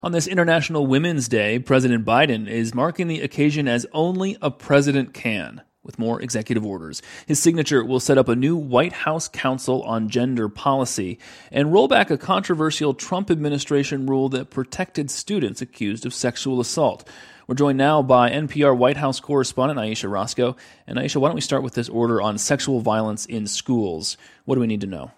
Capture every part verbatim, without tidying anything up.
On this International Women's Day, President Biden is marking the occasion as only a president can, with more executive orders. His signature will set up a new White House Council on Gender Policy and roll back a controversial Trump administration rule that protected students accused of sexual assault. We're joined now by N P R White House correspondent Ayesha Rascoe. And Ayesha, why don't we start with this order on sexual violence in schools? What do we need to know?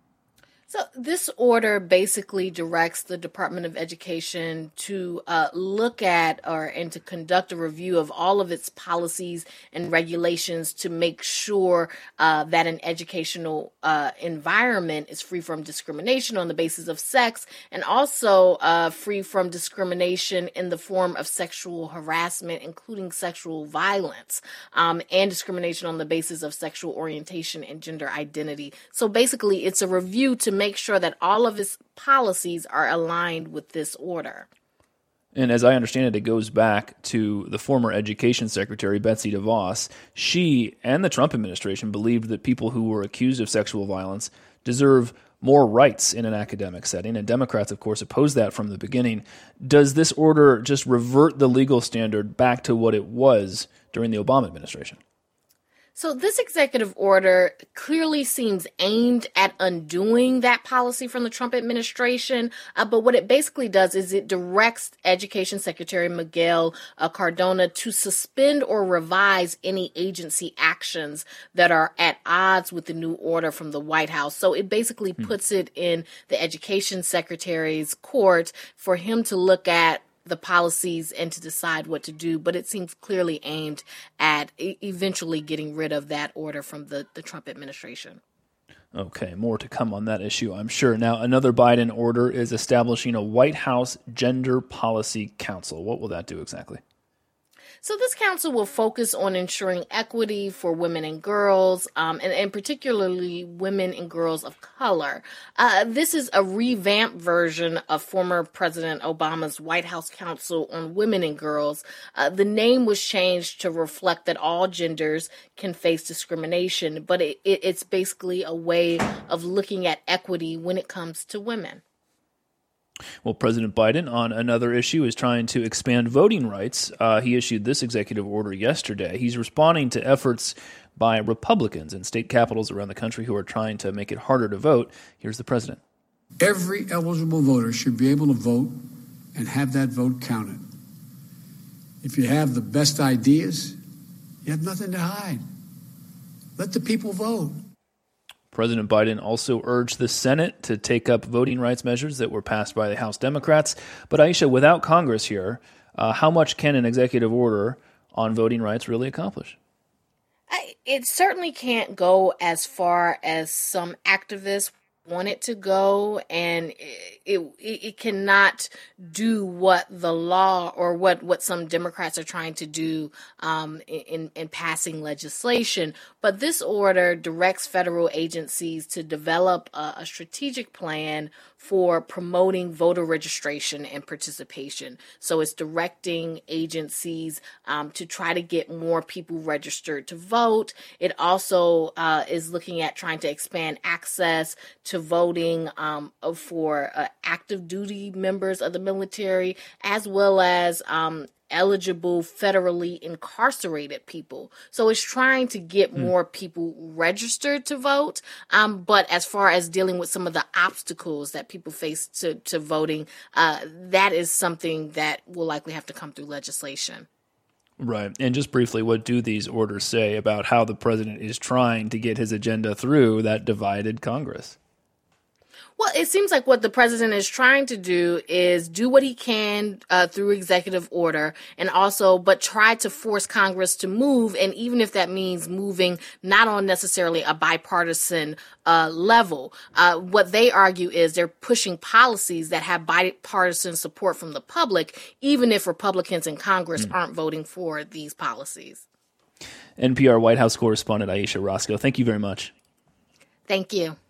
So this order basically directs the Department of Education to uh, look at or and to conduct a review of all of its policies and regulations to make sure uh, that an educational uh, environment is free from discrimination on the basis of sex and also uh, free from discrimination in the form of sexual harassment, including sexual violence, um, and discrimination on the basis of sexual orientation and gender identity. So basically, it's a review to make make sure that all of its policies are aligned with this order. And as I understand it, it goes back to the former Education Secretary, Betsy DeVos. She and the Trump administration believed that people who were accused of sexual violence deserve more rights in an academic setting, and Democrats, of course, opposed that from the beginning. Does this order just revert the legal standard back to what it was during the Obama administration? So this executive order clearly seems aimed at undoing that policy from the Trump administration. Uh, but what it basically does is it directs Education Secretary Miguel uh, Cardona to suspend or revise any agency actions that are at odds with the new order from the White House. So it basically hmm. puts it in the Education Secretary's court for him to look at the policies and to decide what to do, but it seems clearly aimed at e- eventually getting rid of that order from the, the Trump administration. Okay, more to come on that issue, I'm sure. Now, another Biden order is establishing a White House Gender Policy Council. What will that do exactly? So this council will focus on ensuring equity for women and girls, um, and, and particularly women and girls of color. Uh, this is a revamped version of former President Obama's White House Council on Women and Girls. Uh, the name was changed to reflect that all genders can face discrimination, but it, it, it's basically a way of looking at equity when it comes to women. Well, President Biden, on another issue, is trying to expand voting rights. Uh, he issued this executive order yesterday. He's responding to efforts by Republicans in state capitals around the country who are trying to make it harder to vote. Here's the president. Every eligible voter should be able to vote and have that vote counted. If you have the best ideas, you have nothing to hide. Let the people vote. President Biden also urged the Senate to take up voting rights measures that were passed by the House Democrats. But Ayesha, without Congress here, uh, how much can an executive order on voting rights really accomplish? I, it certainly can't go as far as some activists want it to go, and it, it it cannot do what the law or what, what some Democrats are trying to do um, in, in passing legislation. But this order directs federal agencies to develop a, a strategic plan for promoting voter registration and participation. So it's directing agencies um, to try to get more people registered to vote. It also uh, is looking at trying to expand access to voting um, for uh, active duty members of the military, as well as um, eligible federally incarcerated people. So it's trying to get mm. more people registered to vote. Um, but as far as dealing with some of the obstacles that people face to, to voting, uh, that is something that will likely have to come through legislation. Right. And just briefly, what do these orders say about how the president is trying to get his agenda through that divided Congress? Well, it seems like what the president is trying to do is do what he can uh, through executive order and also, but try to force Congress to move. And even if that means moving not on necessarily a bipartisan uh, level, uh, what they argue is they're pushing policies that have bipartisan support from the public, even if Republicans in Congress mm. aren't voting for these policies. N P R White House correspondent Ayesha Rascoe, thank you very much. Thank you.